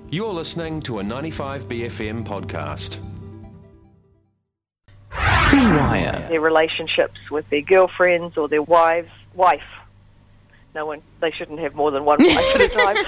You're listening to a 95BFM podcast. Their relationships with their girlfriends or their wife. They shouldn't have more than one wife at a time.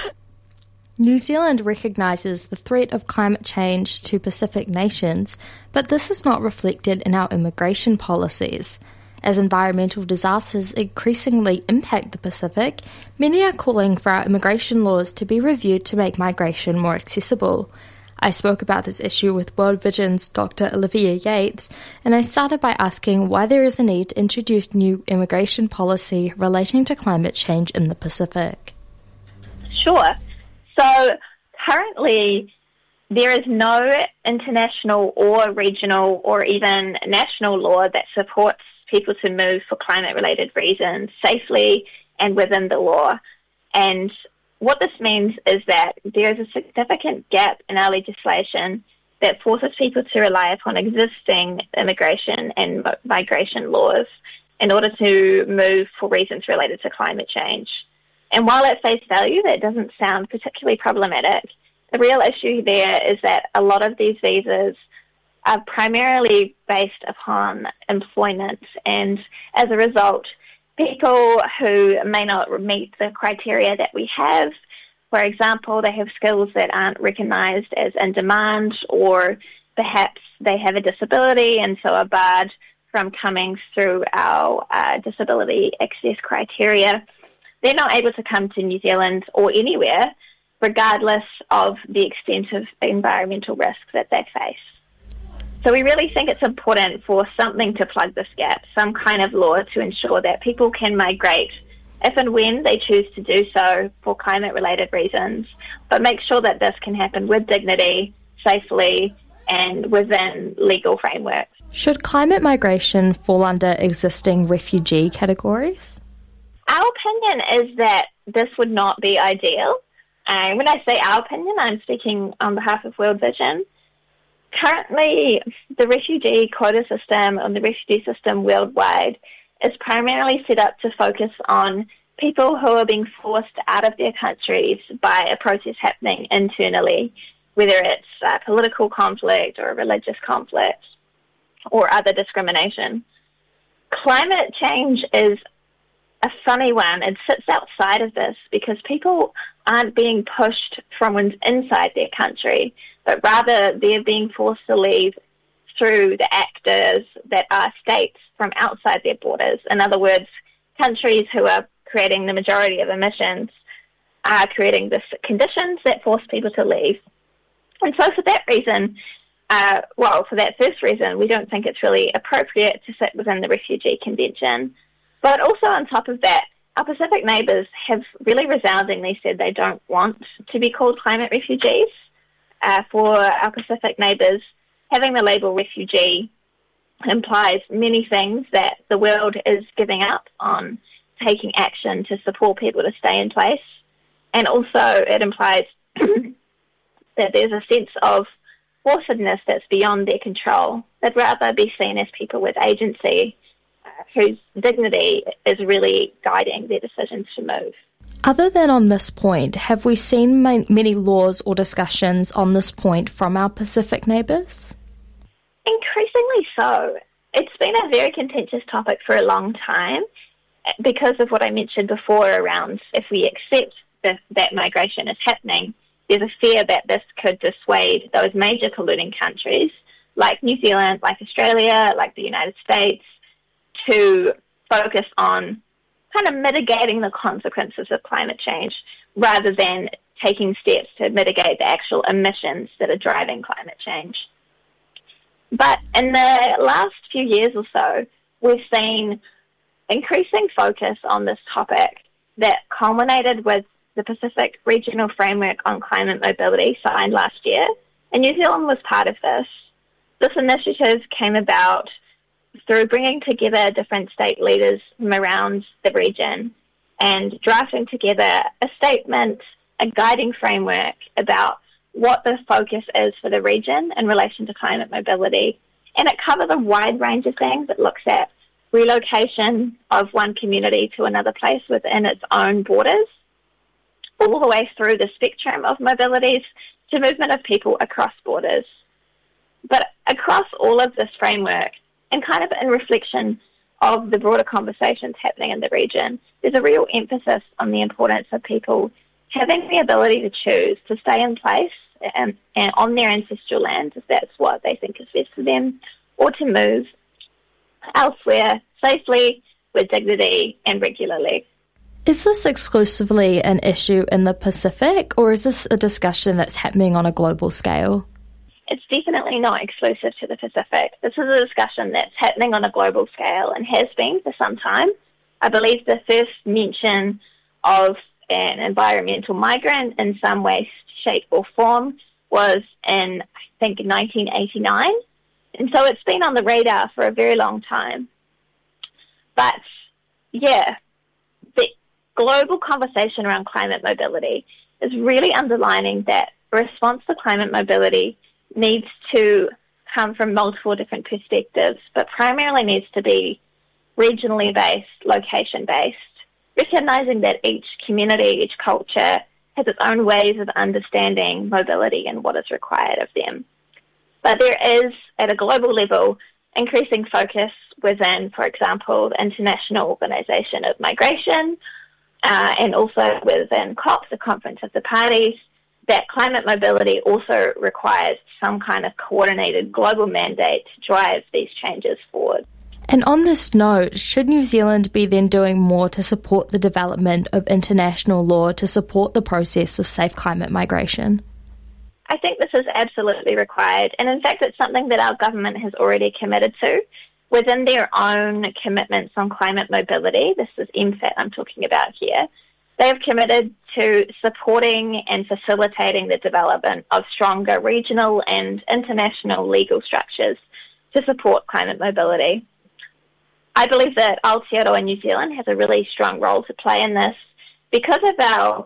New Zealand recognises the threat of climate change to Pacific nations, but this is not reflected in our immigration policies. As environmental disasters increasingly impact the Pacific, many are calling for our immigration laws to be reviewed to make migration more accessible. I spoke about this issue with World Vision's Dr. Olivia Yates, and I started by asking why there is a need to introduce new immigration policy relating to climate change in the Pacific. Sure. So currently there is no international or regional or even national law that supports people to move for climate-related reasons safely and within the law. And what this means is that there is a significant gap in our legislation that forces people to rely upon existing immigration and migration laws in order to move for reasons related to climate change. And while at face value that doesn't sound particularly problematic, the real issue there is that a lot of these visas are primarily based upon employment, and as a result, people who may not meet the criteria that we have, for example, they have skills that aren't recognised as in demand, or perhaps they have a disability and so are barred from coming through our disability access criteria. They're not able to come to New Zealand or anywhere, regardless of the extent of environmental risks that they face. So we really think it's important for something to plug this gap, some kind of law to ensure that people can migrate if and when they choose to do so for climate-related reasons, but make sure that this can happen with dignity, safely, and within legal frameworks. Should climate migration fall under existing refugee categories? Our opinion is that this would not be ideal. When I say our opinion, I'm speaking on behalf of World Vision. Currently, the refugee quota system and the refugee system worldwide is primarily set up to focus on people who are being forced out of their countries by a process happening internally, whether it's political conflict or religious conflict or other discrimination. Climate change is a funny one. It sits outside of this because people aren't being pushed from inside their country, but rather they're being forced to leave through the actors that are states from outside their borders. In other words, countries who are creating the majority of emissions are creating the conditions that force people to leave. And so for that reason, for that first reason, we don't think it's really appropriate to sit within the Refugee Convention. But also on top of that, our Pacific neighbours have really resoundingly said they don't want to be called climate refugees. For our Pacific neighbours, having the label refugee implies many things that the world is giving up on taking action to support people to stay in place. And also it implies that there's a sense of forcedness that's beyond their control. They'd rather be seen as people with agency whose dignity is really guiding their decisions to move. Other than on this point, have we seen many laws or discussions on this point from our Pacific neighbours? Increasingly so. It's been a very contentious topic for a long time because of what I mentioned before around if we accept that migration is happening, there's a fear that this could dissuade those major polluting countries like New Zealand, like Australia, like the United States, to focus on kind of mitigating the consequences of climate change rather than taking steps to mitigate the actual emissions that are driving climate change. But in the last few years or so, we've seen increasing focus on this topic that culminated with the Pacific Regional Framework on Climate Mobility signed last year, and New Zealand was part of this. This initiative came about through bringing together different state leaders from around the region and drafting together a statement, a guiding framework about what the focus is for the region in relation to climate mobility. And it covers a wide range of things. It looks at relocation of one community to another place within its own borders, all the way through the spectrum of mobilities, to movement of people across borders. But across all of this framework, and kind of in reflection of the broader conversations happening in the region, there's a real emphasis on the importance of people having the ability to choose to stay in place and on their ancestral land, if that's what they think is best for them, or to move elsewhere safely, with dignity and regularly. Is this exclusively an issue in the Pacific, or is this a discussion that's happening on a global scale? It's definitely not exclusive to the Pacific. This is a discussion that's happening on a global scale and has been for some time. I believe the first mention of an environmental migrant in some way, shape or form was in, I think, 1989. And so it's been on the radar for a very long time. But, yeah, the global conversation around climate mobility is really underlining that response to climate mobility needs to come from multiple different perspectives, but primarily needs to be regionally based, location-based, recognising that each community, each culture has its own ways of understanding mobility and what is required of them. But there is, at a global level, increasing focus within, for example, the International Organization of Migration, and also within COP, the Conference of the Parties, that climate mobility also requires some kind of coordinated global mandate to drive these changes forward. And on this note, should New Zealand be then doing more to support the development of international law to support the process of safe climate migration? I think this is absolutely required, and in fact it's something that our government has already committed to within their own commitments on climate mobility. This is MFAT I'm talking about here. They have committed to supporting and facilitating the development of stronger regional and international legal structures to support climate mobility. I believe that Aotearoa New Zealand has a really strong role to play in this because of our,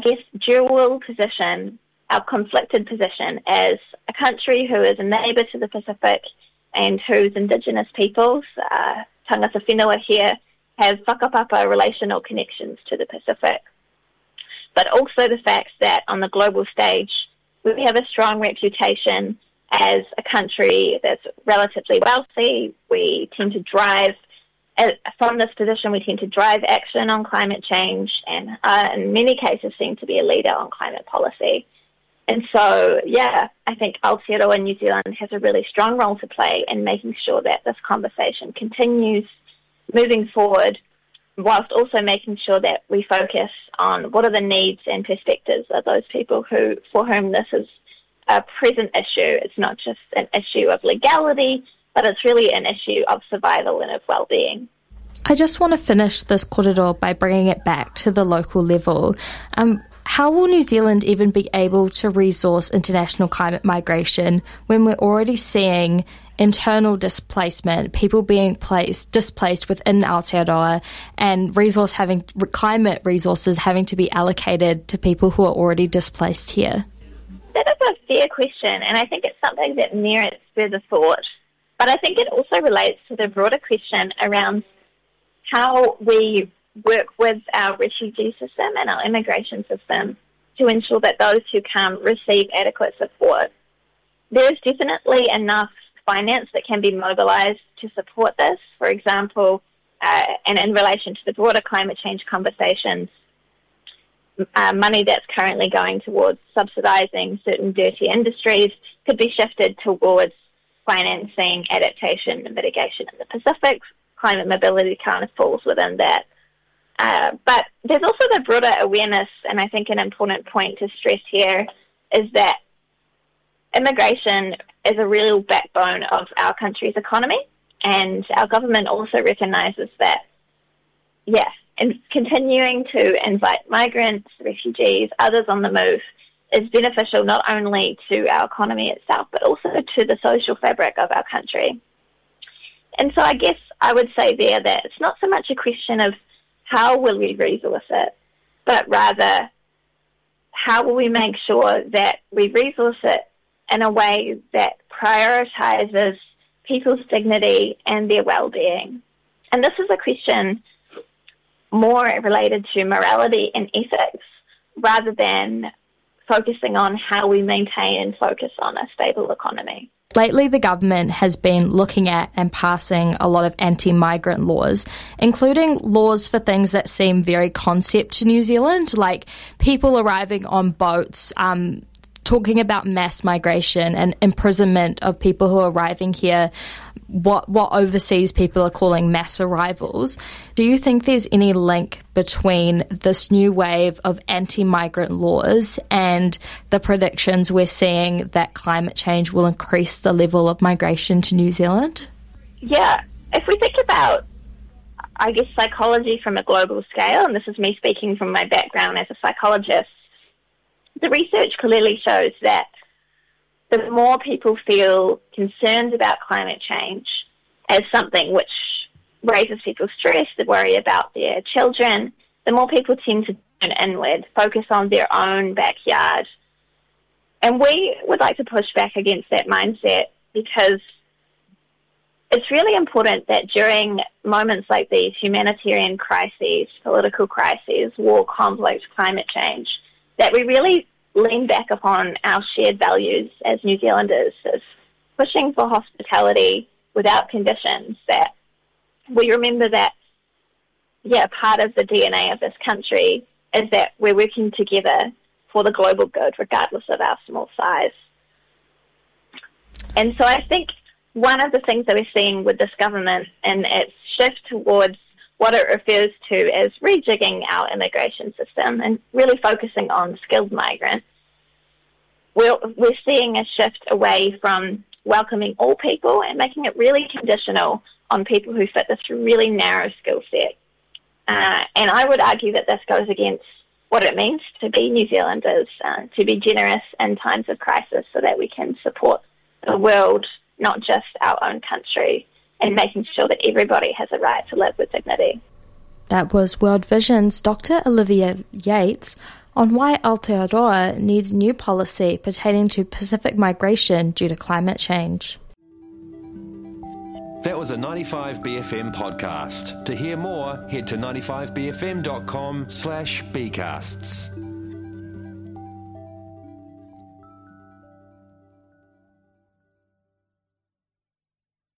dual position, our conflicted position as a country who is a neighbour to the Pacific and whose Indigenous peoples, tangata whenua here, have whakapapa relational connections to the Pacific. But also the fact that on the global stage, we have a strong reputation as a country that's relatively wealthy. We tend to drive, from this position, we tend to drive action on climate change and in many cases seem to be a leader on climate policy. And so, I think Aotearoa New Zealand has a really strong role to play in making sure that this conversation continues moving forward, whilst also making sure that we focus on what are the needs and perspectives of those people for whom this is a present issue. It's not just an issue of legality, but it's really an issue of survival and of well-being. I just want to finish this kōrero by bringing it back to the local level. How will New Zealand even be able to resource international climate migration when we're already seeing internal displacement, people being displaced within Aotearoa, and climate resources having to be allocated to people who are already displaced here? That is a fair question, and I think it's something that merits further thought. But I think it also relates to the broader question around how we work with our refugee system and our immigration system to ensure that those who come receive adequate support. There is definitely enough finance that can be mobilised to support this. For example, and in relation to the broader climate change conversations, money that's currently going towards subsidising certain dirty industries could be shifted towards financing adaptation and mitigation in the Pacific. Climate mobility kind of falls within that. But there's also the broader awareness, and I think an important point to stress here is that immigration is a real backbone of our country's economy, and our government also recognises that, and continuing to invite migrants, refugees, others on the move is beneficial not only to our economy itself, but also to the social fabric of our country. And so I guess I would say there that it's not so much a question of how will we resource it, but rather how will we make sure that we resource it in a way that prioritises people's dignity and their well-being. And this is a question more related to morality and ethics rather than focusing on how we maintain and focus on a stable economy. Lately, the government has been looking at and passing a lot of anti-migrant laws, including laws for things that seem very concept to New Zealand, like people arriving on boats, talking about mass migration and imprisonment of people who are arriving here, what overseas people are calling mass arrivals. Do you think there's any link between this new wave of anti-migrant laws and the predictions we're seeing that climate change will increase the level of migration to New Zealand? Yeah, if we think about, I guess, psychology from a global scale, and this is me speaking from my background as a psychologist, the research clearly shows that the more people feel concerned about climate change as something which raises people's stress, they worry about their children, the more people tend to turn inward, focus on their own backyard. And we would like to push back against that mindset, because it's really important that during moments like these, humanitarian crises, political crises, war, conflict, climate change, that we really lean back upon our shared values as New Zealanders, as pushing for hospitality without conditions, that we remember that, part of the DNA of this country is that we're working together for the global good, regardless of our small size. And so I think one of the things that we're seeing with this government and its shift towards what it refers to as rejigging our immigration system and really focusing on skilled migrants, we're seeing a shift away from welcoming all people and making it really conditional on people who fit this really narrow skill set. And I would argue that this goes against what it means to be New Zealanders, to be generous in times of crisis so that we can support the world, not just our own country, and making sure that everybody has a right to live with dignity. That was World Vision's Dr. Olivia Yates on why Aotearoa needs new policy pertaining to Pacific migration due to climate change. That was a 95BFM podcast. To hear more, head to 95bfm.com/bcasts.